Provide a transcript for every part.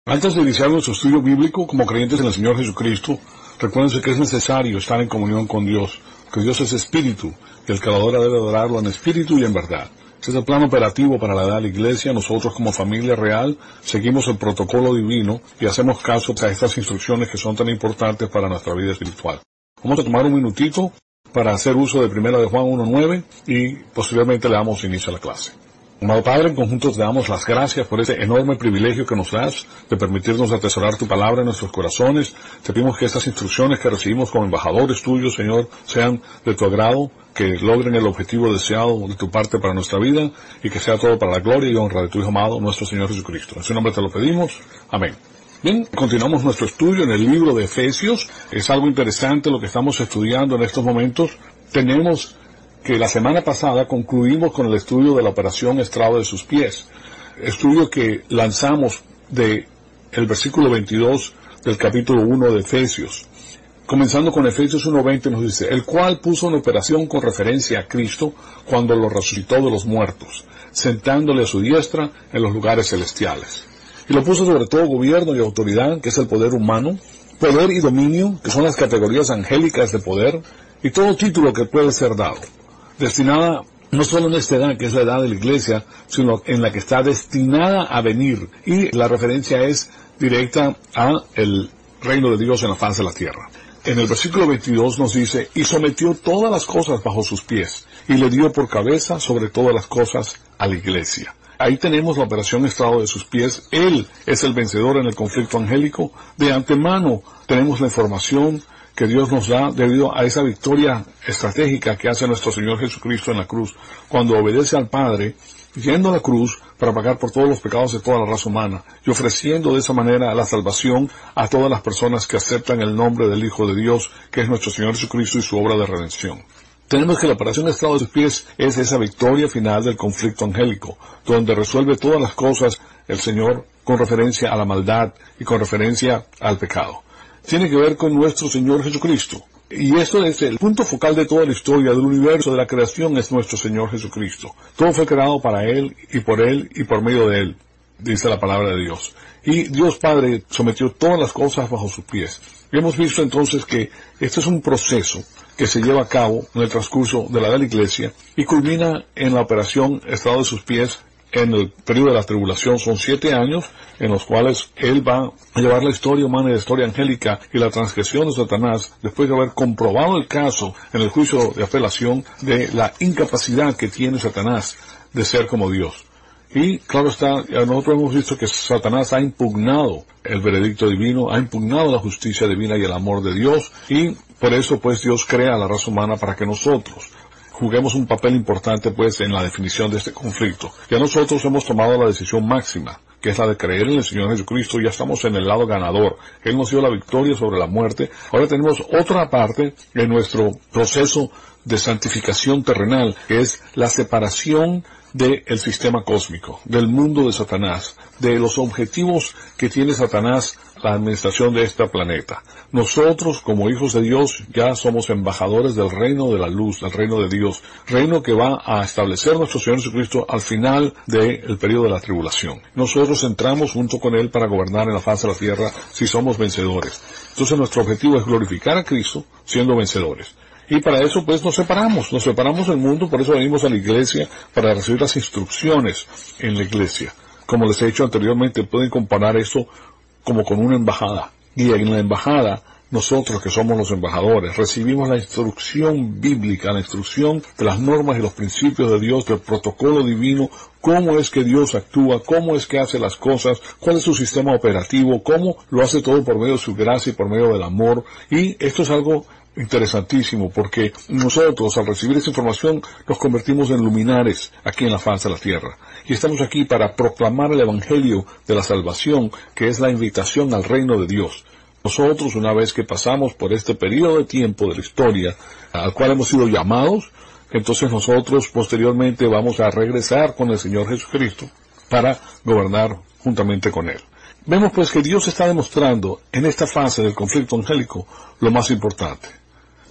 Antes de iniciar nuestro estudio bíblico como creyentes en el Señor Jesucristo, recuérdense que es necesario estar en comunión con Dios, que Dios es espíritu, y el que lo adora debe adorarlo en espíritu y en verdad. Este es el plan operativo para la edad de la Iglesia. Nosotros como familia real seguimos el protocolo divino y hacemos caso a estas instrucciones que son tan importantes para nuestra vida espiritual. Vamos a tomar un minutito para hacer uso de 1 de Juan 1:9 y posteriormente le damos inicio a la clase. Amado Padre, en conjunto te damos las gracias por ese enorme privilegio que nos das de permitirnos atesorar tu palabra en nuestros corazones. Te pedimos que estas instrucciones que recibimos como embajadores tuyos, Señor, sean de tu agrado, que logren el objetivo deseado de tu parte para nuestra vida y que sea todo para la gloria y honra de tu Hijo amado, nuestro Señor Jesucristo. En su nombre te lo pedimos. Amén. Bien, continuamos nuestro estudio en el libro de Efesios. Es algo interesante lo que estamos estudiando en estos momentos. Tenemos que la semana pasada concluimos con el estudio de la operación estrado de sus pies, estudio que lanzamos de el versículo 22 del capítulo 1 de Efesios. Comenzando con Efesios 1:20 nos dice, el cual puso en operación con referencia a Cristo cuando lo resucitó de los muertos, sentándole a su diestra en los lugares celestiales. Y lo puso sobre todo gobierno y autoridad, que es el poder humano, poder y dominio, que son las categorías angélicas de poder, y todo título que puede ser dado, destinada no solo en esta edad, que es la edad de la Iglesia, sino en la que está destinada a venir. Y la referencia es directa a el reino de Dios en la faz de la tierra. En el versículo 22 nos dice, y sometió todas las cosas bajo sus pies, y le dio por cabeza sobre todas las cosas a la Iglesia. Ahí tenemos la operación estrado de sus pies. Él es el vencedor en el conflicto angélico. De antemano tenemos la información que Dios nos da debido a esa victoria estratégica que hace nuestro Señor Jesucristo en la cruz, cuando obedece al Padre, yendo a la cruz para pagar por todos los pecados de toda la raza humana, y ofreciendo de esa manera la salvación a todas las personas que aceptan el nombre del Hijo de Dios, que es nuestro Señor Jesucristo y su obra de redención. Tenemos que la operación estrado de sus pies es esa victoria final del conflicto angélico, donde resuelve todas las cosas el Señor con referencia a la maldad y con referencia al pecado. Tiene que ver con nuestro Señor Jesucristo. Y esto es el punto focal de toda la historia del universo, de la creación, es nuestro Señor Jesucristo. Todo fue creado para Él y por medio de Él, dice la palabra de Dios. Y Dios Padre sometió todas las cosas bajo sus pies. Y hemos visto entonces que este es un proceso que se lleva a cabo en el transcurso de la edad de la Iglesia y culmina en la operación estrado de sus pies en el periodo de la tribulación. Son 7 años en los cuales Él va a llevar la historia humana y la historia angélica y la transgresión de Satanás, después de haber comprobado el caso en el juicio de apelación de la incapacidad que tiene Satanás de ser como Dios. Y claro está, nosotros hemos visto que Satanás ha impugnado el veredicto divino, ha impugnado la justicia divina y el amor de Dios, y por eso pues Dios crea a la raza humana para que nosotros juguemos un papel importante pues en la definición de este conflicto. Ya nosotros hemos tomado la decisión máxima, que es la de creer en el Señor Jesucristo. Ya estamos en el lado ganador. Él nos dio la victoria sobre la muerte. Ahora tenemos otra parte en nuestro proceso de santificación terrenal, que es la separación del sistema cósmico, del mundo de Satanás, de los objetivos que tiene Satanás, la administración de este planeta. Nosotros, como hijos de Dios, ya somos embajadores del reino de la luz, del reino de Dios, reino que va a establecer nuestro Señor Jesucristo al final del periodo de la tribulación. Nosotros entramos junto con Él para gobernar en la faz de la tierra si somos vencedores. Entonces nuestro objetivo es glorificar a Cristo siendo vencedores. Y para eso pues nos separamos del mundo, por eso venimos a la iglesia para recibir las instrucciones en la iglesia. Como les he dicho anteriormente, pueden comparar esto como con una embajada. Y en la embajada, nosotros que somos los embajadores, recibimos la instrucción bíblica, la instrucción de las normas y los principios de Dios, del protocolo divino, cómo es que Dios actúa, cómo es que hace las cosas, cuál es su sistema operativo, cómo lo hace todo por medio de su gracia y por medio del amor. Y esto es algo interesantísimo, porque nosotros al recibir esa información nos convertimos en luminares aquí en la faz de la tierra, y estamos aquí para proclamar el evangelio de la salvación, que es la invitación al reino de Dios. Nosotros, una vez que pasamos por este periodo de tiempo de la historia al cual hemos sido llamados, entonces nosotros posteriormente vamos a regresar con el Señor Jesucristo para gobernar juntamente con Él. Vemos pues que Dios está demostrando en esta fase del conflicto angélico lo más importante.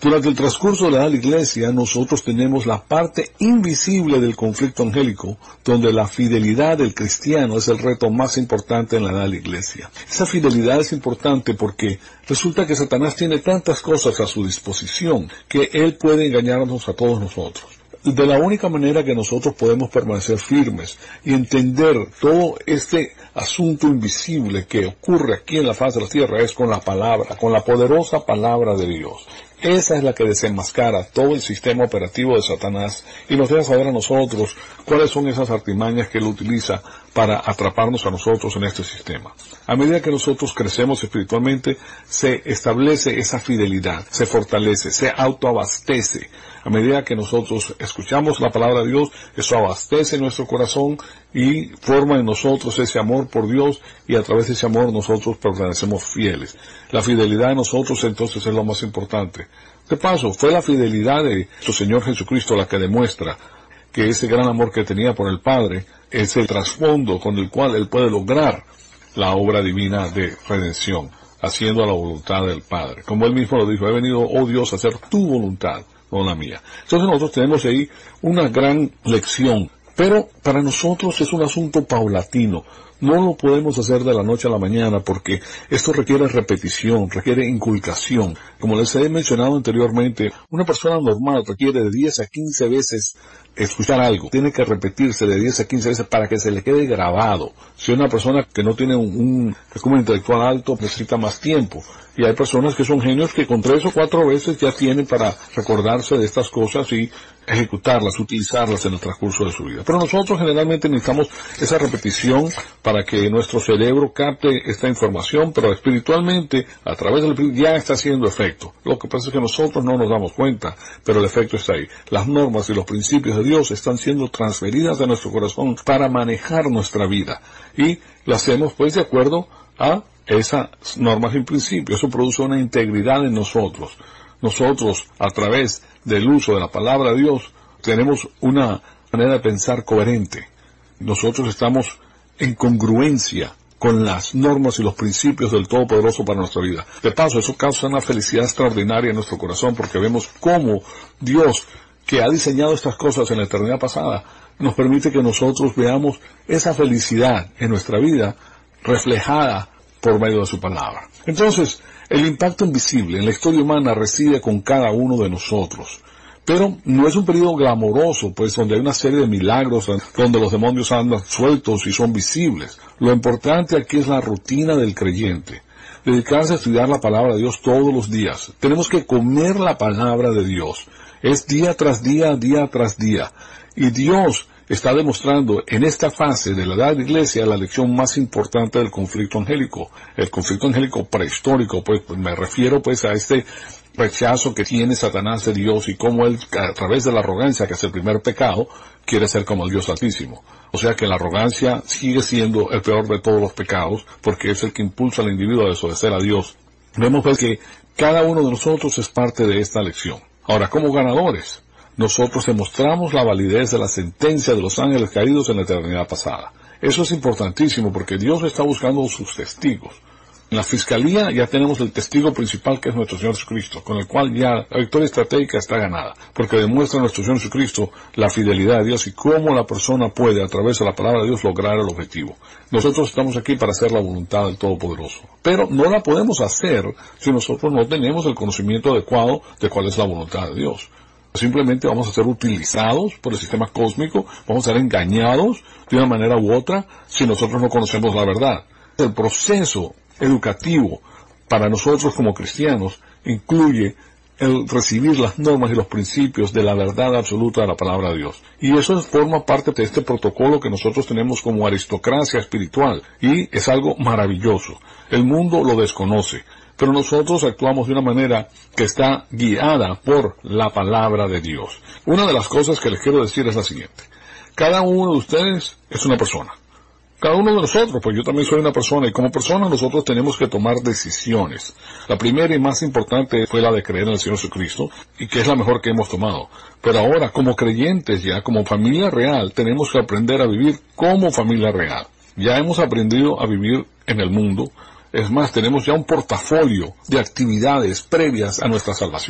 Durante el transcurso de la iglesia, nosotros tenemos la parte invisible del conflicto angélico, donde la fidelidad del cristiano es el reto más importante en la edad de la iglesia. Esa fidelidad es importante porque resulta que Satanás tiene tantas cosas a su disposición que él puede engañarnos a todos nosotros. De la única manera que nosotros podemos permanecer firmes y entender todo este asunto invisible que ocurre aquí en la faz de la tierra es con la palabra, con la poderosa palabra de Dios. Esa es la que desenmascara todo el sistema operativo de Satanás y nos deja saber a nosotros cuáles son esas artimañas que él utiliza para atraparnos a nosotros en este sistema. A medida que nosotros crecemos espiritualmente, se establece esa fidelidad, se fortalece, se autoabastece. A medida que nosotros escuchamos la palabra de Dios, eso abastece nuestro corazón y forma en nosotros ese amor por Dios, y a través de ese amor nosotros permanecemos fieles. La fidelidad de nosotros entonces es lo más importante. De paso, fue la fidelidad de nuestro Señor Jesucristo la que demuestra que ese gran amor que tenía por el Padre es el trasfondo con el cual Él puede lograr la obra divina de redención, haciendo la voluntad del Padre. Como Él mismo lo dijo, he venido, oh Dios, a hacer tu voluntad, no la mía. Entonces nosotros tenemos ahí una gran lección, pero para nosotros es un asunto paulatino. No lo podemos hacer de la noche a la mañana porque esto requiere repetición, requiere inculcación. Como les he mencionado anteriormente, una persona normal requiere de 10 a 15 veces escuchar algo. Tiene que repetirse de 10 a 15 veces para que se le quede grabado. Si una persona que no tiene un intelectual alto necesita más tiempo. Y hay personas que son genios que con 3 o 4 veces ya tienen para recordarse de estas cosas y ejecutarlas, utilizarlas en el transcurso de su vida. Pero nosotros generalmente necesitamos esa repetición para que nuestro cerebro capte esta información, pero espiritualmente, a través del espíritu, ya está haciendo efecto. Lo que pasa es que nosotros no nos damos cuenta, pero el efecto está ahí. Las normas y los principios de Dios están siendo transferidas a nuestro corazón para manejar nuestra vida. Y lo hacemos pues de acuerdo a esas normas y principios. Eso produce una integridad en nosotros. Nosotros, a través del uso de la palabra de Dios, tenemos una manera de pensar coherente. Nosotros estamos en congruencia con las normas y los principios del Todopoderoso para nuestra vida. De paso, eso causa una felicidad extraordinaria en nuestro corazón porque vemos cómo Dios, que ha diseñado estas cosas en la eternidad pasada, nos permite que nosotros veamos esa felicidad en nuestra vida reflejada por medio de su palabra. Entonces, el impacto invisible en la historia humana reside con cada uno de nosotros. Pero no es un periodo glamoroso, pues donde hay una serie de milagros, donde los demonios andan sueltos y son visibles. Lo importante aquí es la rutina del creyente. Dedicarse a estudiar la palabra de Dios todos los días. Tenemos que comer la palabra de Dios. Es día tras día, día tras día. Y Dios está demostrando en esta fase de la edad de la iglesia la lección más importante del conflicto angélico. El conflicto angélico prehistórico, pues me refiero pues a este rechazo que tiene Satanás de Dios y cómo él, a través de la arrogancia, que es el primer pecado, quiere ser como el Dios Altísimo. O sea que la arrogancia sigue siendo el peor de todos los pecados, porque es el que impulsa al individuo a desobedecer a Dios. Vemos pues que cada uno de nosotros es parte de esta lección. Ahora, como ganadores, nosotros demostramos la validez de la sentencia de los ángeles caídos en la eternidad pasada. Eso es importantísimo porque Dios está buscando sus testigos. En la fiscalía ya tenemos el testigo principal, que es nuestro Señor Jesucristo, con el cual ya la victoria estratégica está ganada, porque demuestra a nuestro Señor Jesucristo la fidelidad de Dios y cómo la persona puede, a través de la palabra de Dios, lograr el objetivo. Nosotros estamos aquí para hacer la voluntad del Todopoderoso, pero no la podemos hacer si nosotros no tenemos el conocimiento adecuado de cuál es la voluntad de Dios. Simplemente vamos a ser utilizados por el sistema cósmico, vamos a ser engañados de una manera u otra si nosotros no conocemos la verdad. El proceso educativo para nosotros como cristianos incluye el recibir las normas y los principios de la verdad absoluta de la palabra de Dios. Y eso forma parte de este protocolo que nosotros tenemos como aristocracia espiritual, y es algo maravilloso. El mundo lo desconoce, pero nosotros actuamos de una manera que está guiada por la palabra de Dios. Una de las cosas que les quiero decir es la siguiente. Cada uno de ustedes es una persona. Cada uno de nosotros, pues yo también soy una persona, y como persona nosotros tenemos que tomar decisiones. La primera y más importante fue la de creer en el Señor Jesucristo, y que es la mejor que hemos tomado. Pero ahora, como creyentes ya, como familia real, tenemos que aprender a vivir como familia real. Ya hemos aprendido a vivir en el mundo. Es más, tenemos ya un portafolio de actividades previas a nuestra salvación.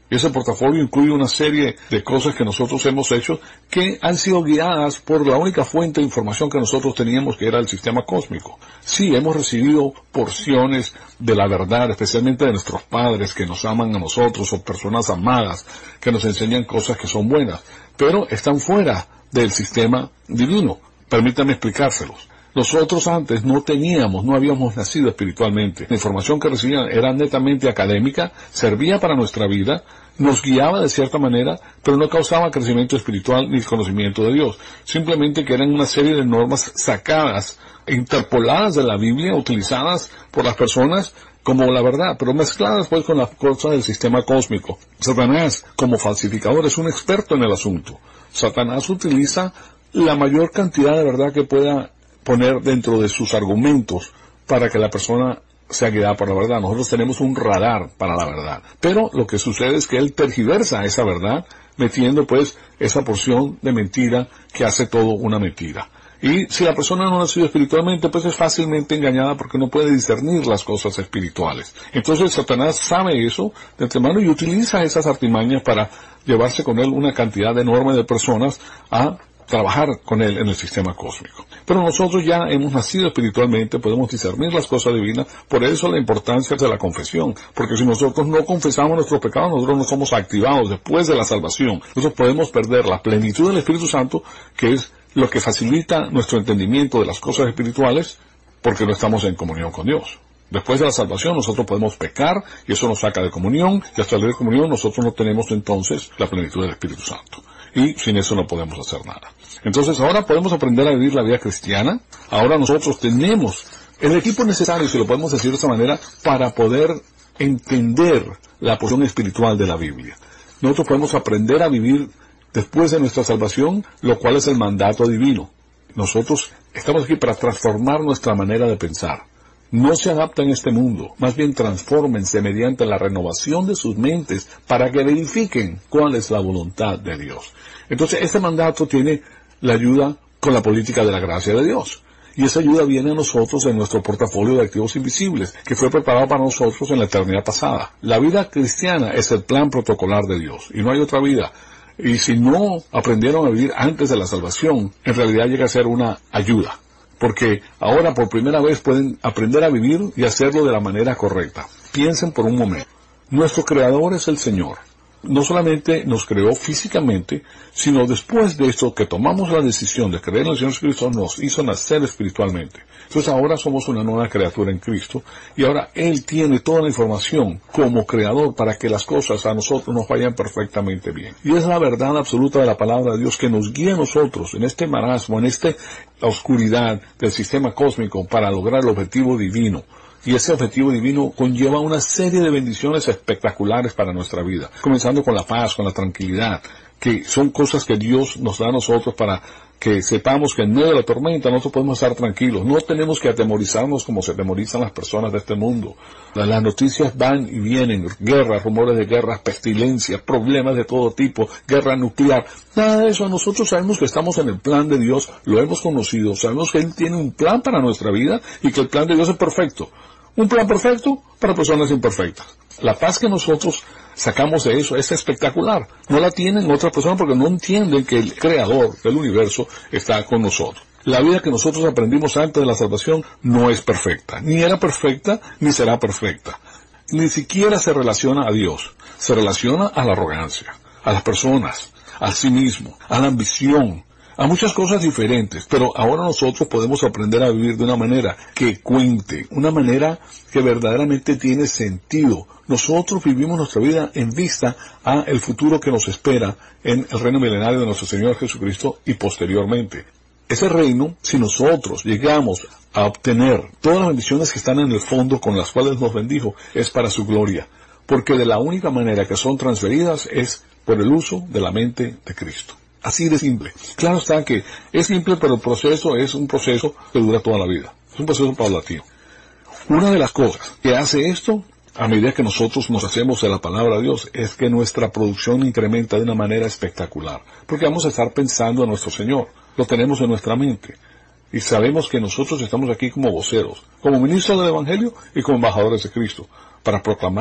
Y ese portafolio incluye una serie de cosas que nosotros hemos hecho que han sido guiadas por la única fuente de información que nosotros teníamos, que era el sistema cósmico. Sí, hemos recibido porciones de la verdad, especialmente de nuestros padres que nos aman a nosotros, o personas amadas que nos enseñan cosas que son buenas, pero están fuera del sistema divino. Permítanme explicárselos. Nosotros antes no habíamos nacido espiritualmente. La información que recibían era netamente académica, servía para nuestra vida, nos guiaba de cierta manera, pero no causaba crecimiento espiritual ni conocimiento de Dios. Simplemente que eran una serie de normas sacadas, interpoladas de la Biblia, utilizadas por las personas como la verdad, pero mezcladas pues con las cosas del sistema cósmico. Satanás, como falsificador, es un experto en el asunto. Satanás utiliza la mayor cantidad de verdad que pueda poner dentro de sus argumentos para que la persona sea guiada por la verdad. Nosotros tenemos un radar para la verdad, pero lo que sucede es que él tergiversa esa verdad metiendo pues esa porción de mentira que hace todo una mentira. Y si la persona no ha nacido espiritualmente, pues es fácilmente engañada porque no puede discernir las cosas espirituales. Entonces Satanás sabe eso de antemano y utiliza esas artimañas para llevarse con él una cantidad enorme de personas a trabajar con él en el sistema cósmico. Pero nosotros ya hemos nacido espiritualmente, podemos discernir las cosas divinas, por eso la importancia de la confesión, porque si nosotros no confesamos nuestros pecados, nosotros no somos activados después de la salvación. Nosotros podemos perder la plenitud del Espíritu Santo, que es lo que facilita nuestro entendimiento de las cosas espirituales, porque no estamos en comunión con Dios. Después de la salvación nosotros podemos pecar y eso nos saca de comunión, y hasta salir de comunión nosotros no tenemos entonces la plenitud del Espíritu Santo. Y sin eso no podemos hacer nada. Entonces ahora podemos aprender a vivir la vida cristiana. Ahora nosotros tenemos el equipo necesario, si lo podemos decir de esta manera, para poder entender la porción espiritual de la Biblia. Nosotros podemos aprender a vivir después de nuestra salvación, lo cual es el mandato divino. Nosotros estamos aquí para transformar nuestra manera de pensar. No se adapten a este mundo, más bien transfórmense mediante la renovación de sus mentes para que verifiquen cuál es la voluntad de Dios. Entonces, este mandato tiene la ayuda con la política de la gracia de Dios. Y esa ayuda viene a nosotros en nuestro portafolio de activos invisibles, que fue preparado para nosotros en la eternidad pasada. La vida cristiana es el plan protocolar de Dios, y no hay otra vida. Y si no aprendieron a vivir antes de la salvación, en realidad llega a ser una ayuda. Porque ahora por primera vez pueden aprender a vivir y hacerlo de la manera correcta. Piensen por un momento. Nuestro Creador es el Señor. No solamente nos creó físicamente, sino después de esto que tomamos la decisión de creer en el Señor Jesucristo, nos hizo nacer espiritualmente. Entonces ahora somos una nueva criatura en Cristo, y ahora Él tiene toda la información como Creador para que las cosas a nosotros nos vayan perfectamente bien. Y es la verdad absoluta de la palabra de Dios que nos guía a nosotros en este marasmo, en la oscuridad del sistema cósmico para lograr el objetivo divino. Y ese objetivo divino conlleva una serie de bendiciones espectaculares para nuestra vida, comenzando con la paz, con la tranquilidad, que son cosas que Dios nos da a nosotros para que sepamos que en medio de la tormenta nosotros podemos estar tranquilos. No tenemos que atemorizarnos como se atemorizan las personas de este mundo. Las noticias van y vienen, guerras, rumores de guerras, pestilencias, problemas de todo tipo, guerra nuclear. Nada de eso. Nosotros sabemos que estamos en el plan de Dios, lo hemos conocido, sabemos que Él tiene un plan para nuestra vida y que el plan de Dios es perfecto. Un plan perfecto para personas imperfectas. La paz que nosotros sacamos de eso es espectacular. No la tienen otras personas porque no entienden que el Creador del universo está con nosotros. La vida que nosotros aprendimos antes de la salvación no es perfecta. Ni era perfecta, ni será perfecta. Ni siquiera se relaciona a Dios. Se relaciona a la arrogancia, a las personas, al sí mismo, a la ambición, a muchas cosas diferentes, pero ahora nosotros podemos aprender a vivir de una manera que cuente, una manera que verdaderamente tiene sentido. Nosotros vivimos nuestra vida en vista a el futuro que nos espera en el reino milenario de nuestro Señor Jesucristo y posteriormente. Ese reino, si nosotros llegamos a obtener todas las bendiciones que están en el fondo con las cuales nos bendijo, es para su gloria, porque de la única manera que son transferidas es por el uso de la mente de Cristo. Así de simple. Claro está que es simple, pero el proceso es un proceso que dura toda la vida. Es un proceso paulatino. Una de las cosas que hace esto, a medida que nosotros nos hacemos de la palabra de Dios, es que nuestra producción incrementa de una manera espectacular. Porque vamos a estar pensando en nuestro Señor. Lo tenemos en nuestra mente. Y sabemos que nosotros estamos aquí como voceros, como ministros del Evangelio y como embajadores de Cristo, para proclamar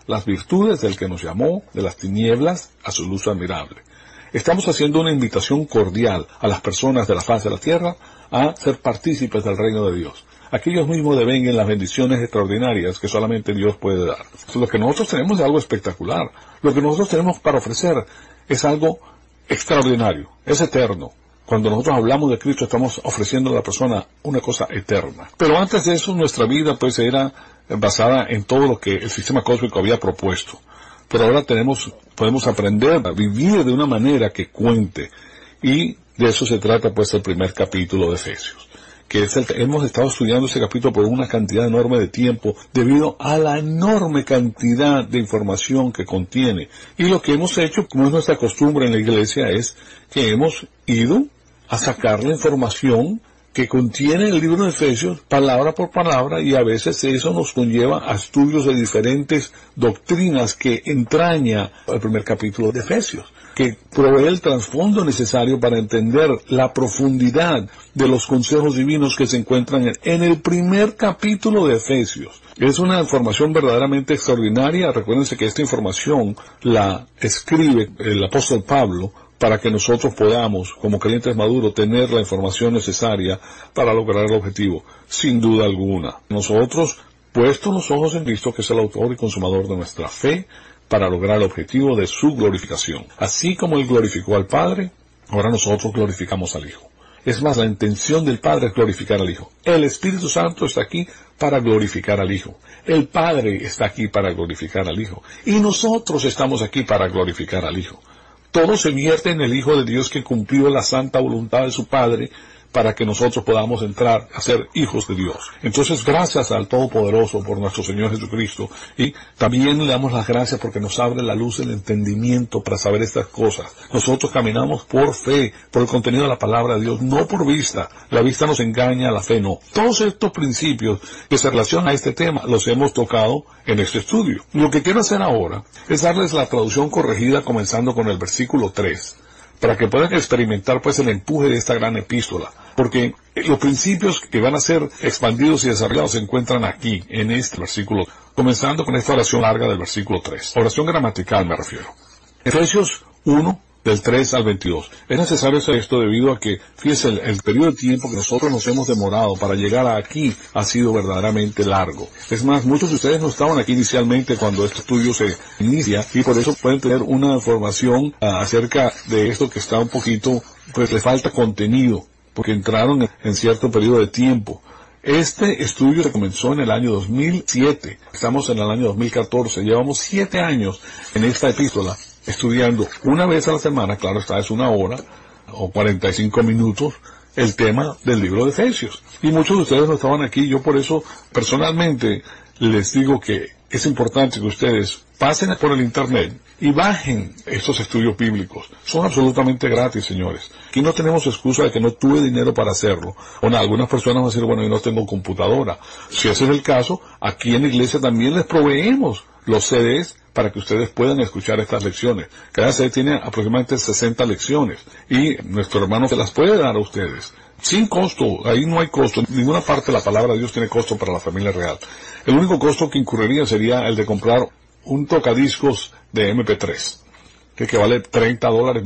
las virtudes del que nos llamó de las tinieblas a su luz admirable. Estamos haciendo una invitación cordial a las personas de la faz de la tierra a ser partícipes del reino de Dios. Aquellos mismos devenguen las bendiciones extraordinarias que solamente Dios puede dar. Lo que nosotros tenemos es algo espectacular. Lo que nosotros tenemos para ofrecer es algo extraordinario, es eterno. Cuando nosotros hablamos de Cristo estamos ofreciendo a la persona una cosa eterna. Pero antes de eso nuestra vida pues era basada en todo lo que el sistema cósmico había propuesto. Pero ahora podemos aprender a vivir de una manera que cuente. Y de eso se trata pues el primer capítulo de Efesios. Hemos estado estudiando ese capítulo por una cantidad enorme de tiempo debido a la enorme cantidad de información que contiene. Y lo que hemos hecho, como es nuestra costumbre en la iglesia, es que hemos ido a sacar la información que contiene el libro de Efesios, palabra por palabra, y a veces eso nos conlleva a estudios de diferentes doctrinas que entraña el primer capítulo de Efesios, que provee el trasfondo necesario para entender la profundidad de los consejos divinos que se encuentran en el primer capítulo de Efesios. Es una información verdaderamente extraordinaria. Recuérdense que esta información la escribe el apóstol Pablo para que nosotros podamos, como creyentes maduros, tener la información necesaria para lograr el objetivo, sin duda alguna. Nosotros, puestos los ojos en Cristo, que es el autor y consumador de nuestra fe, para lograr el objetivo de su glorificación. Así como Él glorificó al Padre, ahora nosotros glorificamos al Hijo. Es más, la intención del Padre es glorificar al Hijo. El Espíritu Santo está aquí para glorificar al Hijo. El Padre está aquí para glorificar al Hijo. Y nosotros estamos aquí para glorificar al Hijo. Todo se vierte en el Hijo de Dios que cumplió la santa voluntad de su Padre para que nosotros podamos entrar a ser hijos de Dios. Entonces, gracias al Todopoderoso por nuestro Señor Jesucristo, y también le damos las gracias porque nos abre la luz del entendimiento para saber estas cosas. Nosotros caminamos por fe, por el contenido de la palabra de Dios, no por vista. La vista nos engaña, la fe no. Todos estos principios que se relacionan a este tema los hemos tocado en este estudio. Lo que quiero hacer ahora es darles la traducción corregida comenzando con el versículo 3. Para que puedan experimentar pues el empuje de esta gran epístola, porque los principios que van a ser expandidos y desarrollados se encuentran aquí, en este versículo, comenzando con esta oración larga del versículo 3. Oración gramatical me refiero. Efesios 1, del 3 al 22. Es necesario hacer esto debido a que, fíjense, el periodo de tiempo que nosotros nos hemos demorado para llegar aquí ha sido verdaderamente largo. Es más, muchos de ustedes no estaban aquí inicialmente cuando este estudio se inicia, y por eso pueden tener una información acerca de esto que está un poquito, pues le falta contenido, porque entraron en cierto periodo de tiempo. Este estudio se comenzó en el año 2007. Estamos en el año 2014. Llevamos 7 años en esta epístola, estudiando una vez a la semana, claro está, es 1 hora o 45 minutos, el tema del libro de Efesios. Y muchos de ustedes no estaban aquí. Yo por eso personalmente les digo que es importante que ustedes pasen por el internet y bajen estos estudios bíblicos. Son absolutamente gratis, señores. Aquí no tenemos excusa de que no tuve dinero para hacerlo. Bueno, algunas personas van a decir, bueno, yo no tengo computadora. Si ese es el caso, aquí en la iglesia también les proveemos los CDs para que ustedes puedan escuchar estas lecciones. Cada CD tiene aproximadamente 60 lecciones y nuestro hermano se las puede dar a ustedes. Sin costo, ahí no hay costo. En ninguna parte de la palabra de Dios tiene costo para la familia real. El único costo que incurriría sería el de comprar un tocadiscos de MP3, que vale $30,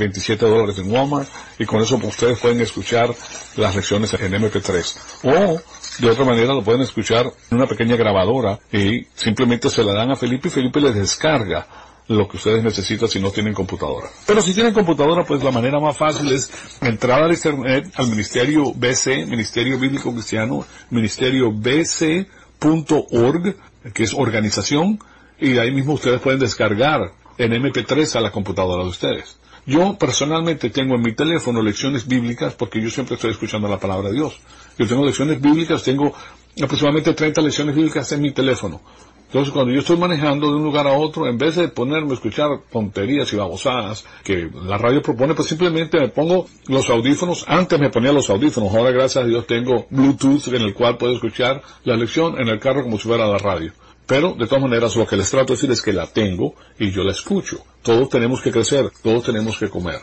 $27 en Walmart, y con eso pues, ustedes pueden escuchar las lecciones en MP3. O, de otra manera, lo pueden escuchar en una pequeña grabadora y simplemente se la dan a Felipe y Felipe les descarga lo que ustedes necesitan si no tienen computadora. Pero si tienen computadora, pues la manera más fácil es entrar al internet, al Ministerio BC, Ministerio Bíblico Cristiano, ministeriobc.org, que es organización, y ahí mismo ustedes pueden descargar en MP3 a la computadora de ustedes. Yo personalmente tengo en mi teléfono lecciones bíblicas porque yo siempre estoy escuchando la palabra de Dios. Yo tengo lecciones bíblicas, tengo aproximadamente 30 lecciones bíblicas en mi teléfono. Entonces, cuando yo estoy manejando de un lugar a otro, en vez de ponerme a escuchar tonterías y babosadas que la radio propone, pues simplemente me pongo los audífonos. Antes me ponía los audífonos, ahora gracias a Dios tengo Bluetooth en el cual puedo escuchar la lección en el carro como si fuera la radio. Pero, de todas maneras, lo que les trato de decir es que la tengo y yo la escucho. Todos tenemos que crecer, todos tenemos que comer.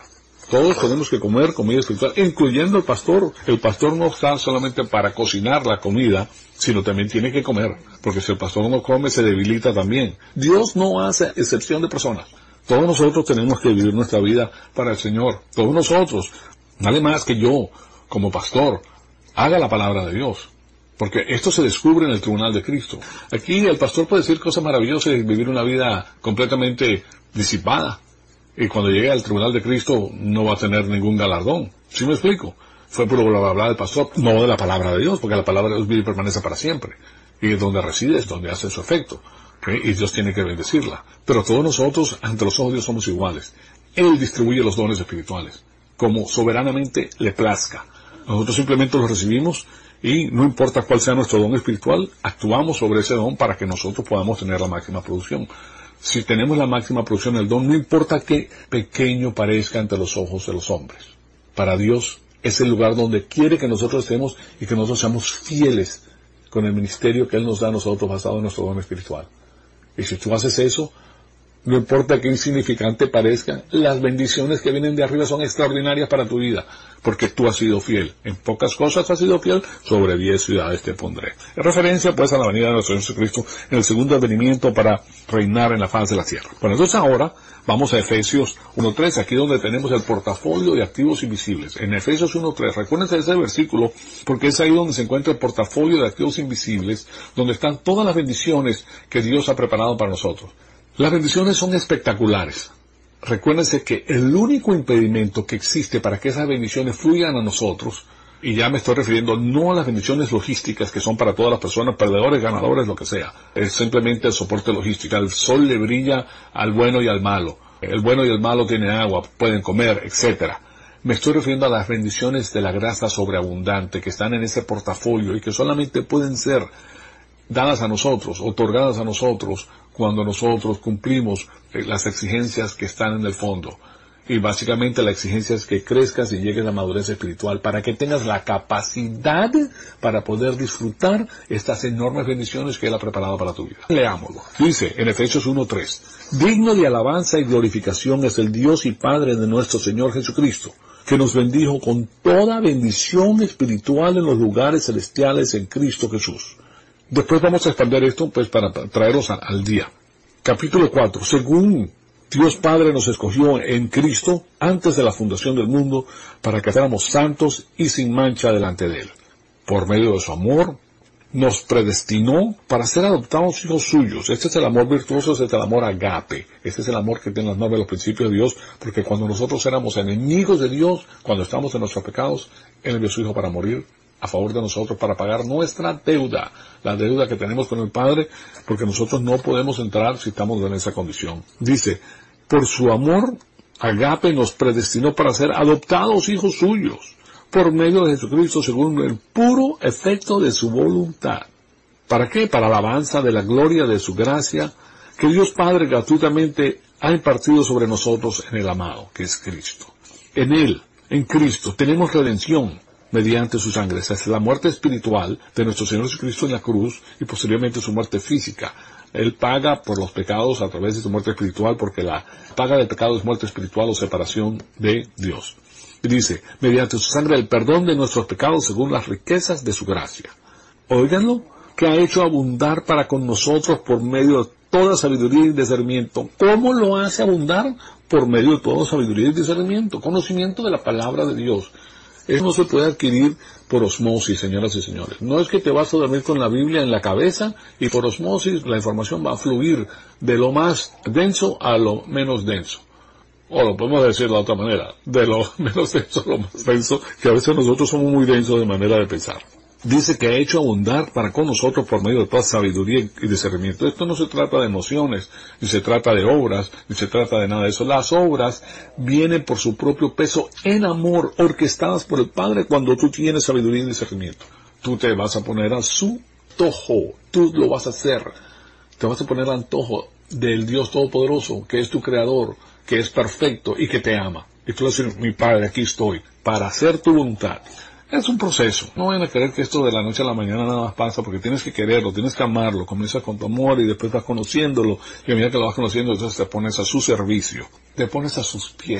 Todos tenemos que comer comida espiritual, incluyendo el pastor. El pastor no está solamente para cocinar la comida, sino también tiene que comer, porque si el pastor no come, se debilita también. Dios no hace excepción de personas. Todos nosotros tenemos que vivir nuestra vida para el Señor. Todos nosotros. Nadie más que yo, como pastor, haga la palabra de Dios. Porque esto se descubre en el tribunal de Cristo. Aquí el pastor puede decir cosas maravillosas y vivir una vida completamente disipada. Y cuando llegue al tribunal de Cristo no va a tener ningún galardón. ¿Sí me explico? Fue por bla bla bla del pastor, no de la palabra de Dios, porque la palabra de Dios vive y permanece para siempre. Y es donde reside, es donde hace su efecto. ¿Okay? Y Dios tiene que bendecirla. Pero todos nosotros, ante los ojos de Dios, somos iguales. Él distribuye los dones espirituales, como soberanamente le plazca. Nosotros simplemente los recibimos y no importa cuál sea nuestro don espiritual, actuamos sobre ese don para que nosotros podamos tener la máxima producción. Si tenemos la máxima producción del don, no importa qué pequeño parezca ante los ojos de los hombres. Para Dios es el lugar donde quiere que nosotros estemos y que nosotros seamos fieles con el ministerio que Él nos da a nosotros basado en nuestro don espiritual. Y si tú haces eso, no importa qué insignificante parezca, las bendiciones que vienen de arriba son extraordinarias para tu vida, porque tú has sido fiel. En pocas cosas has sido fiel, sobre 10 ciudades te pondré. En referencia pues a la venida de nuestro Señor Jesucristo en el segundo advenimiento para reinar en la faz de la tierra. Bueno, entonces ahora vamos a Efesios 1.3, aquí donde tenemos el portafolio de activos invisibles. En Efesios 1.3, recuérdense de ese versículo, porque es ahí donde se encuentra el portafolio de activos invisibles, donde están todas las bendiciones que Dios ha preparado para nosotros. Las bendiciones son espectaculares. Recuérdense que el único impedimento que existe para que esas bendiciones fluyan a nosotros, y ya me estoy refiriendo no a las bendiciones logísticas que son para todas las personas, perdedores, ganadores, lo que sea, es simplemente el soporte logístico. El sol le brilla al bueno y al malo. El bueno y el malo tienen agua, pueden comer, etcétera. Me estoy refiriendo a las bendiciones de la gracia sobreabundante que están en ese portafolio y que solamente pueden ser dadas a nosotros, otorgadas a nosotros, cuando nosotros cumplimos las exigencias que están en el fondo. Y básicamente la exigencia es que crezcas y llegues a madurez espiritual para que tengas la capacidad para poder disfrutar estas enormes bendiciones que Él ha preparado para tu vida. Leámoslo. Dice en Efesios 1.3, digno de alabanza y glorificación es el Dios y Padre de nuestro Señor Jesucristo, que nos bendijo con toda bendición espiritual en los lugares celestiales en Cristo Jesús. Después vamos a expandir esto pues para traerlos al día. Capítulo 4. Según Dios Padre nos escogió en Cristo antes de la fundación del mundo para que fuéramos santos y sin mancha delante de Él. Por medio de su amor nos predestinó para ser adoptados hijos suyos. Este es el amor virtuoso, este es el amor agape. Este es el amor que tiene las normas y los principios de Dios, porque cuando nosotros éramos enemigos de Dios, cuando estábamos en nuestros pecados, Él envió a su Hijo para morir a favor de nosotros, para pagar nuestra deuda, la deuda que tenemos con el Padre, porque nosotros no podemos entrar si estamos en esa condición. Dice, por su amor, agape nos predestinó para ser adoptados hijos suyos, por medio de Jesucristo, según el puro efecto de su voluntad. ¿Para qué? Para la alabanza de la gloria de su gracia, que Dios Padre gratuitamente ha impartido sobre nosotros en el amado, que es Cristo. En Él, en Cristo, tenemos redención mediante su sangre. Esa es la muerte espiritual de nuestro Señor Jesucristo en la cruz y posteriormente su muerte física. Él paga por los pecados a través de su muerte espiritual, porque la paga del pecado es muerte espiritual o separación de Dios. Y dice, mediante su sangre el perdón de nuestros pecados según las riquezas de su gracia. Óiganlo, que ha hecho abundar para con nosotros por medio de toda sabiduría y discernimiento. ¿Cómo lo hace abundar? Por medio de toda sabiduría y discernimiento, conocimiento de la palabra de Dios. Eso no se puede adquirir por osmosis, señoras y señores. No es que te vas a dormir con la Biblia en la cabeza y por osmosis la información va a fluir de lo más denso a lo menos denso. O lo podemos decir de otra manera, de lo menos denso a lo más denso, que a veces nosotros somos muy densos de manera de pensar. Dice que ha hecho abundar para con nosotros por medio de toda sabiduría y discernimiento. Esto no se trata de emociones, ni se trata de obras, ni se trata de nada de eso. Las obras vienen por su propio peso en amor, orquestadas por el Padre cuando tú tienes sabiduría y discernimiento. Tú te vas a poner a su antojo, tú lo vas a hacer. Te vas a poner al antojo del Dios Todopoderoso, que es tu Creador, que es perfecto y que te ama. Y tú vas a decir, mi Padre, aquí estoy, para hacer tu voluntad. Es un proceso. No vayan a creer que esto de la noche a la mañana nada más pasa, porque tienes que quererlo, tienes que amarlo. Comienzas con tu amor y después vas conociéndolo. Y a medida que lo vas conociendo, entonces te pones a su servicio. Te pones a sus pies.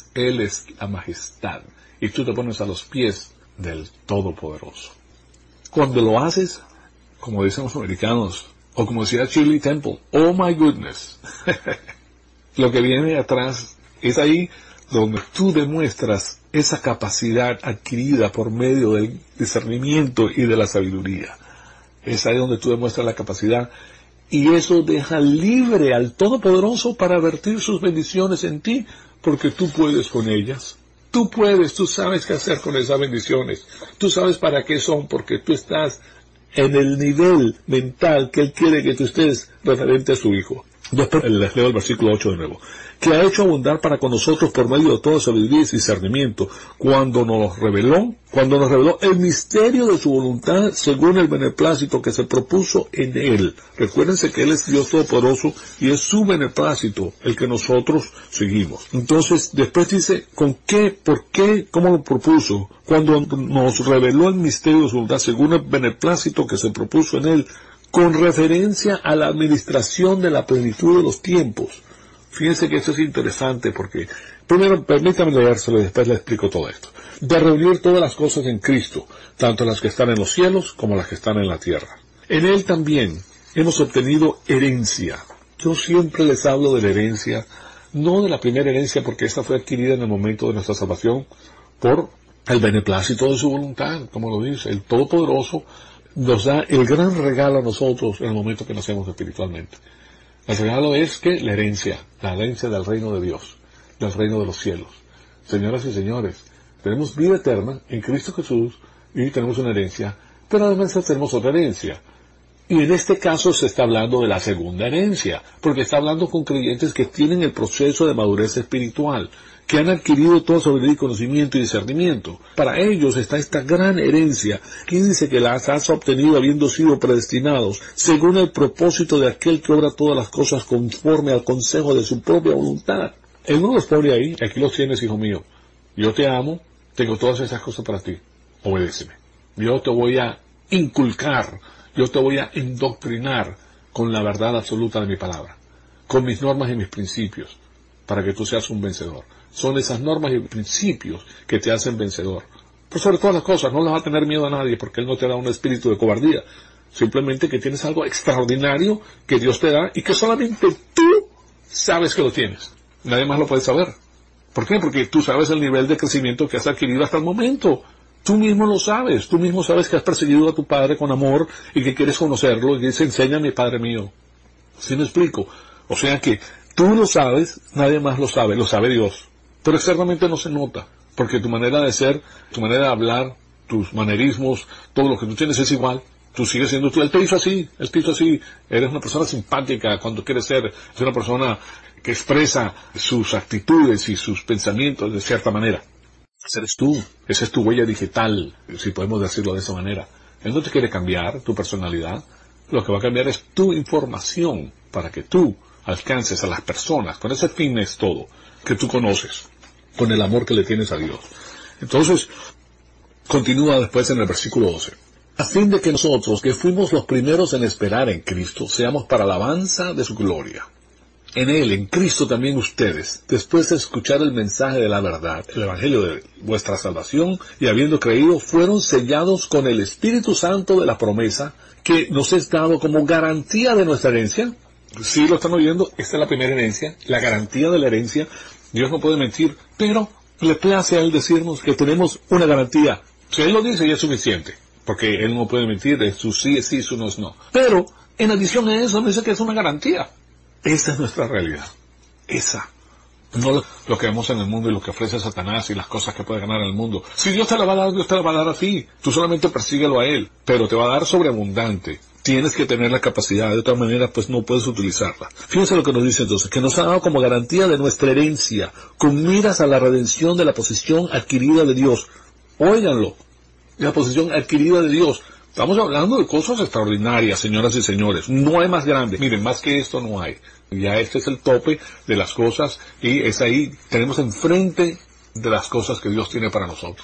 Él es la majestad. Y tú te pones a los pies del Todopoderoso. Cuando lo haces, como dicen los americanos, o como decía Shirley Temple, oh my goodness. Lo que viene atrás es ahí donde tú demuestras esa capacidad adquirida por medio del discernimiento y de la sabiduría. Es ahí donde tú demuestras la capacidad, y eso deja libre al Todopoderoso para vertir sus bendiciones en ti, porque tú puedes con ellas. Tú puedes, tú sabes qué hacer con esas bendiciones. Tú sabes para qué son, porque tú estás en el nivel mental que Él quiere que tú estés referente a su Hijo. Después les leo el versículo 8 de nuevo. Que ha hecho abundar para con nosotros por medio de toda sabiduría y discernimiento, cuando nos reveló el misterio de su voluntad según el beneplácito que se propuso en Él. Recuérdense que Él es Dios Todopoderoso y es su beneplácito el que nosotros seguimos. Entonces, después dice, ¿con qué, por qué, cómo lo propuso? Cuando nos reveló el misterio de su voluntad según el beneplácito que se propuso en Él, con referencia a la administración de la plenitud de los tiempos. Fíjense que esto es interesante porque, primero, permítame leérselo y después le explico todo esto. De reunir todas las cosas en Cristo, tanto las que están en los cielos como las que están en la tierra. En Él también hemos obtenido herencia. Yo siempre les hablo de la herencia, no de la primera herencia, porque esta fue adquirida en el momento de nuestra salvación por el beneplácito de su voluntad, como lo dice, el Todopoderoso nos da el gran regalo a nosotros en el momento que nacemos espiritualmente. El regalo es que la herencia del reino de Dios, del reino de los cielos. Señoras y señores, tenemos vida eterna en Cristo Jesús y tenemos una herencia, pero además tenemos otra herencia. Y en este caso se está hablando de la segunda herencia, porque está hablando con creyentes que tienen el proceso de madurez espiritual, que han adquirido todo sabiduría, conocimiento y discernimiento. Para ellos está esta gran herencia, que dice que las has obtenido habiendo sido predestinados, según el propósito de aquel que obra todas las cosas conforme al consejo de su propia voluntad. Él no los pone ahí, aquí los tienes, hijo mío. Yo te amo, tengo todas esas cosas para ti, obedéceme. Yo te voy a inculcar, yo te voy a indoctrinar con la verdad absoluta de mi palabra, con mis normas y mis principios, para que tú seas un vencedor. Son esas normas y principios que te hacen vencedor. Pero sobre todas las cosas, no le vas a tener miedo a nadie, porque Él no te da un espíritu de cobardía. Simplemente que tienes algo extraordinario que Dios te da y que solamente tú sabes que lo tienes. Nadie más lo puede saber. ¿Por qué? Porque tú sabes el nivel de crecimiento que has adquirido hasta el momento. Tú mismo lo sabes. Tú mismo sabes que has perseguido a tu Padre con amor y que quieres conocerlo y que dice, enséñame, Padre mío. ¿Sí me explico? O sea que tú lo sabes, nadie más lo sabe Dios. Pero externamente no se nota, porque tu manera de ser, tu manera de hablar, tus manerismos, todo lo que tú tienes es igual. Tú sigues siendo tú. Él te hizo así, eres una persona simpática cuando quieres ser, es una persona que expresa sus actitudes y sus pensamientos de cierta manera. Ese eres tú, esa es tu huella digital, si podemos decirlo de esa manera. Él no te quiere cambiar tu personalidad, lo que va a cambiar es tu información, para que tú alcances a las personas, con ese fin es todo, que tú conoces, con el amor que le tienes a Dios. Entonces, continúa después en el versículo 12. A fin de que nosotros, que fuimos los primeros en esperar en Cristo, seamos para alabanza de su gloria. En Él, en Cristo también ustedes, después de escuchar el mensaje de la verdad, el evangelio de vuestra salvación, y habiendo creído, fueron sellados con el Espíritu Santo de la promesa, que nos es dado como garantía de nuestra herencia. Sí, lo están oyendo, esta es la primera herencia, la garantía de la herencia. Dios no puede mentir, pero le place a Él decirnos que tenemos una garantía. Si Él lo dice, ya es suficiente, porque Él no puede mentir, su sí es sí, su no es no. Pero, en adición a eso, me dice que es una garantía. Esa es nuestra realidad. Esa. No lo que vemos en el mundo y lo que ofrece Satanás y las cosas que puede ganar en el mundo. Si Dios te la va a dar, Dios te la va a dar a ti. Tú solamente persíguelo a Él, pero te va a dar sobreabundante. Tienes que tener la capacidad, de otra manera pues no puedes utilizarla. Fíjense lo que nos dice entonces, que nos ha dado como garantía de nuestra herencia, con miras a la redención de la posesión adquirida de Dios. Óiganlo, la posesión adquirida de Dios. Estamos hablando de cosas extraordinarias, señoras y señores. No hay más grande. Miren, más que esto no hay. Ya este es el tope de las cosas y es ahí, tenemos enfrente de las cosas que Dios tiene para nosotros.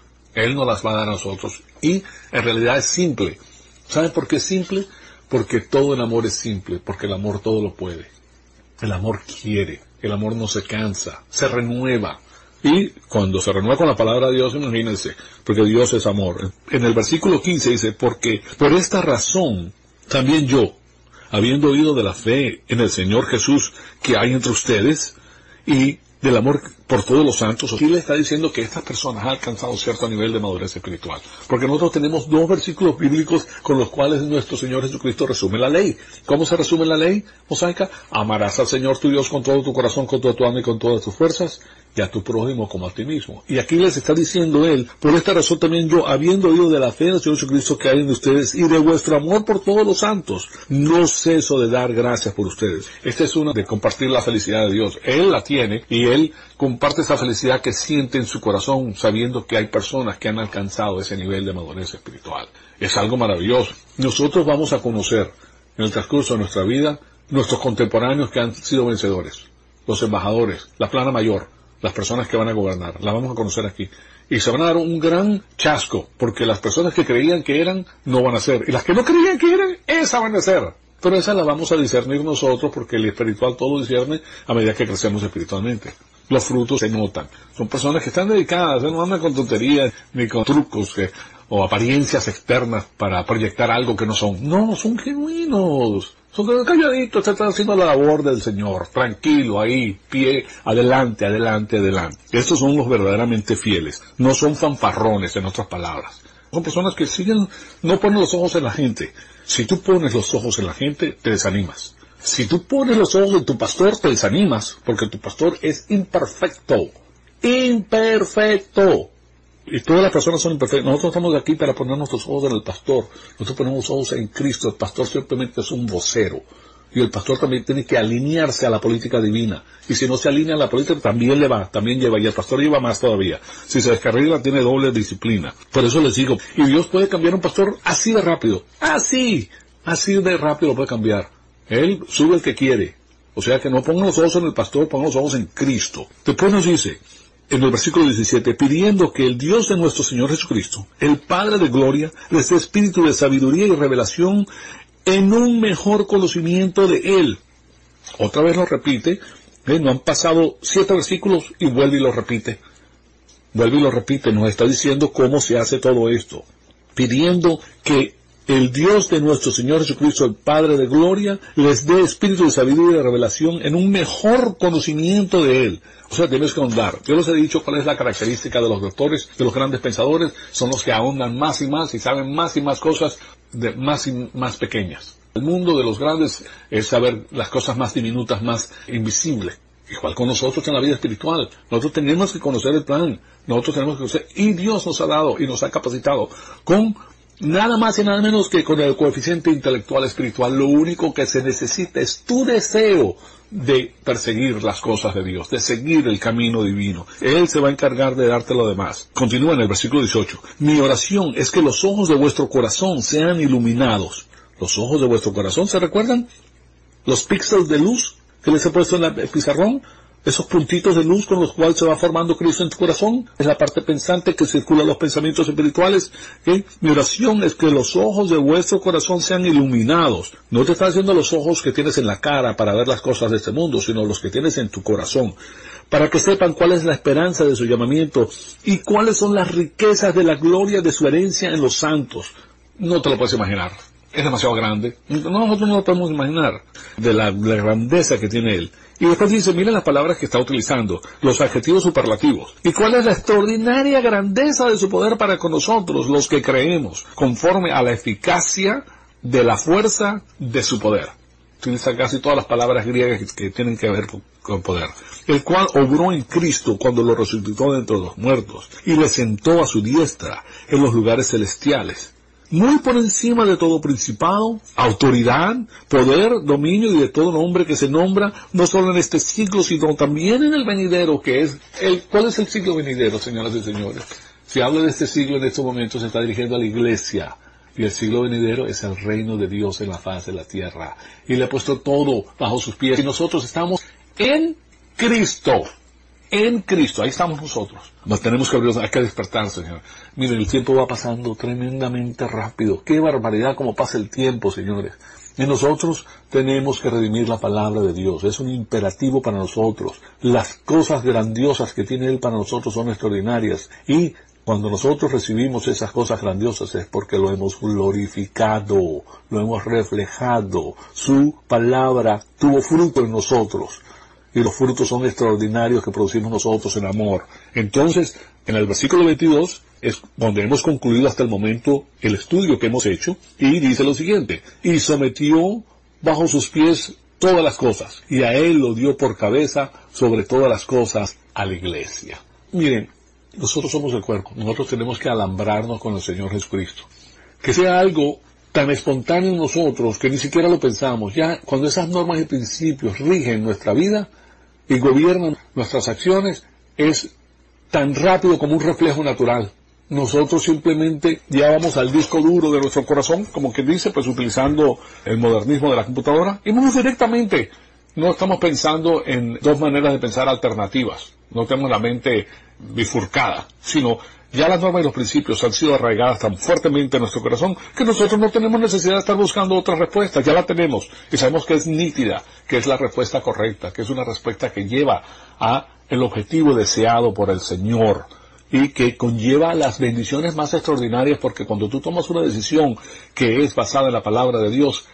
Él nos las va a dar a nosotros y en realidad es simple. ¿Saben por qué es simple? Porque todo el amor es simple, porque el amor todo lo puede. El amor quiere, el amor no se cansa, se renueva. Y cuando se renueva con la palabra de Dios, imagínense, porque Dios es amor. En el versículo 15 dice, porque por esta razón también yo, habiendo oído de la fe en el Señor Jesús que hay entre ustedes, y del amor por todos los santos, aquí le está diciendo que estas personas han alcanzado cierto nivel de madurez espiritual. Porque nosotros tenemos 2 versículos bíblicos con los cuales nuestro Señor Jesucristo resume la ley. ¿Cómo se resume la ley mosaica? Amarás al Señor tu Dios con todo tu corazón, con toda tu alma y con todas tus fuerzas, y a tu prójimo como a ti mismo. Y aquí les está diciendo él, por esta razón también yo, habiendo oído de la fe del Señor Jesucristo que hay en ustedes y de vuestro amor por todos los santos, no ceso de dar gracias por ustedes. Esta es una de compartir la felicidad de Dios. Él la tiene y él comparte esa felicidad que siente en su corazón sabiendo que hay personas que han alcanzado ese nivel de madurez espiritual. Es algo maravilloso. Nosotros vamos a conocer en el transcurso de nuestra vida nuestros contemporáneos que han sido vencedores, los embajadores, la plana mayor, las personas que van a gobernar, las vamos a conocer aquí. Y se van a dar un gran chasco, porque las personas que creían que eran, no van a ser. Y las que no creían que eran, esas van a ser. Pero esas las vamos a discernir nosotros, porque el espiritual todo lo discierne a medida que crecemos espiritualmente. Los frutos se notan. Son personas que están dedicadas, no andan con tonterías, ni con trucos, o apariencias externas para proyectar algo que no son. No, son genuinos. Son calladitos, están haciendo la labor del Señor, tranquilo, ahí, pie, adelante, adelante, adelante. Estos son los verdaderamente fieles, no son fanfarrones, en otras palabras. Son personas que siguen, no ponen los ojos en la gente. Si tú pones los ojos en la gente, te desanimas. Si tú pones los ojos en tu pastor, te desanimas, porque tu pastor es imperfecto. ¡Imperfecto! Y todas las personas son imperfectas. Nosotros estamos aquí para poner nuestros ojos en el pastor. Nosotros ponemos los ojos en Cristo. El pastor simplemente es un vocero. Y el pastor también tiene que alinearse a la política divina. Y si no se alinea a la política, también lleva. Y el pastor lleva más todavía. Si se descarrila, tiene doble disciplina. Por eso les digo, y Dios puede cambiar un pastor así de rápido. Así de rápido lo puede cambiar. Él sube el que quiere. O sea que no pongan los ojos en el pastor, pongan los ojos en Cristo. Después nos dice, en el versículo 17, pidiendo que el Dios de nuestro Señor Jesucristo, el Padre de gloria, les dé espíritu de sabiduría y revelación en un mejor conocimiento de Él. Otra vez lo repite, no han pasado 7 versículos y vuelve y lo repite. Nos está diciendo cómo se hace todo esto. Pidiendo que el Dios de nuestro Señor Jesucristo, el Padre de gloria, les dé espíritu de sabiduría y de revelación en un mejor conocimiento de Él. O sea, tienes que ahondar. Yo les he dicho cuál es la característica de los doctores, de los grandes pensadores. Son los que ahondan más y más y saben más y más cosas de más y más pequeñas. El mundo de los grandes es saber las cosas más diminutas, más invisibles. Igual con nosotros en la vida espiritual. Nosotros tenemos que conocer el plan. Nosotros tenemos que conocer. Y Dios nos ha dado y nos ha capacitado con nada más y nada menos que con el coeficiente intelectual espiritual. Lo único que se necesita es tu deseo de perseguir las cosas de Dios, de seguir el camino divino. Él se va a encargar de darte lo demás. Continúa en el versículo 18. Mi oración es que los ojos de vuestro corazón sean iluminados. Los ojos de vuestro corazón, ¿se recuerdan? Los píxeles de luz que les he puesto en el pizarrón. Esos puntitos de luz con los cuales se va formando Cristo en tu corazón, es la parte pensante que circula los pensamientos espirituales. ¿Okay? Mi oración es que los ojos de vuestro corazón sean iluminados. No te está diciendo los ojos que tienes en la cara para ver las cosas de este mundo, sino los que tienes en tu corazón, para que sepan cuál es la esperanza de su llamamiento y cuáles son las riquezas de la gloria de su herencia en los santos. No te lo puedes imaginar. Es demasiado grande. Nosotros no lo podemos imaginar de la grandeza que tiene Él. Y después dice, miren las palabras que está utilizando, los adjetivos superlativos. ¿Y cuál es la extraordinaria grandeza de su poder para con nosotros, los que creemos, conforme a la eficacia de la fuerza de su poder? Utiliza casi todas las palabras griegas que tienen que ver con poder. El cual obró en Cristo cuando lo resucitó de entre los muertos y le sentó a su diestra en los lugares celestiales, muy por encima de todo principado, autoridad, poder, dominio y de todo nombre que se nombra, no solo en este siglo, sino también en el venidero, que es ¿cuál es el siglo venidero, señoras y señores? Si habla de este siglo en estos momentos, se está dirigiendo a la iglesia, y el siglo venidero es el reino de Dios en la faz de la tierra, y le ha puesto todo bajo sus pies, y nosotros estamos en Cristo. En Cristo, ahí estamos nosotros. Nos tenemos que abrir, hay que despertar, Señor. Miren, el tiempo va pasando tremendamente rápido. ¡Qué barbaridad cómo pasa el tiempo, señores! Y nosotros tenemos que redimir la palabra de Dios. Es un imperativo para nosotros. Las cosas grandiosas que tiene Él para nosotros son extraordinarias. Y cuando nosotros recibimos esas cosas grandiosas es porque lo hemos glorificado, lo hemos reflejado. Su palabra tuvo fruto en nosotros. Y los frutos son extraordinarios que producimos nosotros en amor. Entonces, en el versículo 22 es donde hemos concluido hasta el momento el estudio que hemos hecho, y dice lo siguiente: y sometió bajo sus pies todas las cosas, y a Él lo dio por cabeza sobre todas las cosas a la iglesia. Miren, nosotros somos el cuerpo, nosotros tenemos que alambrarnos con el Señor Jesucristo. Que sea algo tan espontáneo en nosotros que ni siquiera lo pensamos. Ya cuando esas normas y principios rigen nuestra vida y gobiernan nuestras acciones, es tan rápido como un reflejo natural. Nosotros simplemente llevamos al disco duro de nuestro corazón, como que dice, pues utilizando el modernismo de la computadora, y vamos directamente. No estamos pensando en dos maneras de pensar alternativas. No tenemos la mente bifurcada, sino ya las normas y los principios han sido arraigadas tan fuertemente en nuestro corazón que nosotros no tenemos necesidad de estar buscando otras respuestas. Ya la tenemos y sabemos que es nítida, que es la respuesta correcta, que es una respuesta que lleva a el objetivo deseado por el Señor y que conlleva las bendiciones más extraordinarias, porque cuando tú tomas una decisión que es basada en la palabra de Dios,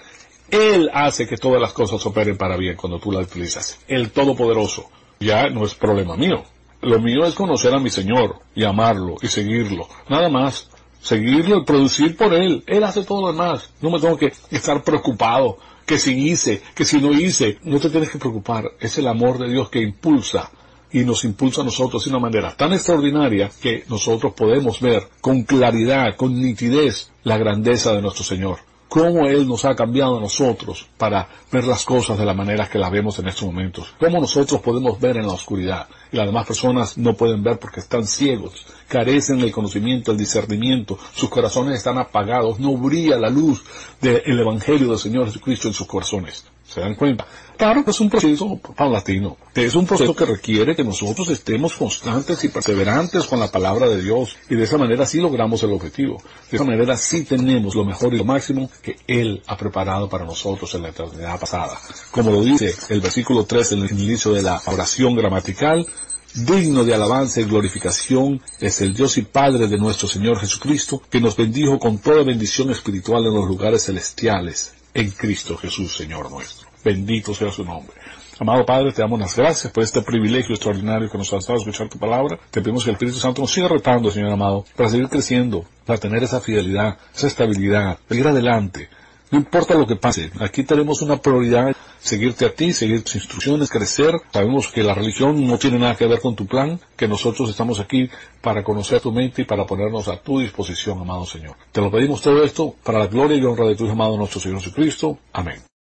Él hace que todas las cosas operen para bien cuando tú la utilizas. El Todopoderoso. Ya no es problema mío. Lo mío es conocer a mi Señor y amarlo y seguirlo. Nada más. Seguirlo y producir por Él. Él hace todo lo demás. No me tengo que estar preocupado. Que si hice, que si no hice. No te tienes que preocupar. Es el amor de Dios que impulsa. Y nos impulsa a nosotros de una manera tan extraordinaria que nosotros podemos ver con claridad, con nitidez, la grandeza de nuestro Señor. Cómo Él nos ha cambiado a nosotros para ver las cosas de la manera que las vemos en estos momentos. Cómo nosotros podemos ver en la oscuridad y las demás personas no pueden ver porque están ciegos, carecen del conocimiento, del discernimiento, sus corazones están apagados, no brilla la luz del Evangelio del Señor Jesucristo en sus corazones. ¿Se dan cuenta? Claro que es un proceso paulatino, es un proceso que requiere que nosotros estemos constantes y perseverantes con la palabra de Dios, y de esa manera sí logramos el objetivo. De esa manera sí tenemos lo mejor y lo máximo que Él ha preparado para nosotros en la eternidad pasada. Como lo dice el versículo 3 en el inicio de la oración gramatical: digno de alabanza y glorificación es el Dios y Padre de nuestro Señor Jesucristo, que nos bendijo con toda bendición espiritual en los lugares celestiales, en Cristo Jesús, Señor nuestro. Bendito sea su nombre. Amado Padre, te damos las gracias por este privilegio extraordinario que nos has dado escuchar tu palabra. Te pedimos que el Espíritu Santo nos siga retando, Señor amado, para seguir creciendo, para tener esa fidelidad, esa estabilidad, seguir adelante. No importa lo que pase, aquí tenemos una prioridad: seguirte a ti, seguir tus instrucciones, crecer. Sabemos que la religión no tiene nada que ver con tu plan, que nosotros estamos aquí para conocer tu mente y para ponernos a tu disposición, amado Señor. Te lo pedimos todo esto para la gloria y honra de tu Hijo amado nuestro Señor Jesucristo. Amén.